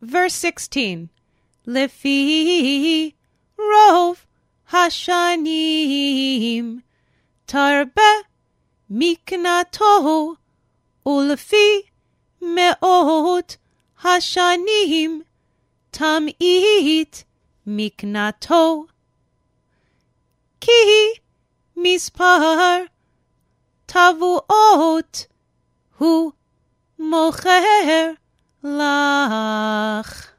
Verse 16. Lefi rov hashanim tarbe miknato ulefi me'ot hashanim tam'it miknato ki mispar tavuot hu mocher lach.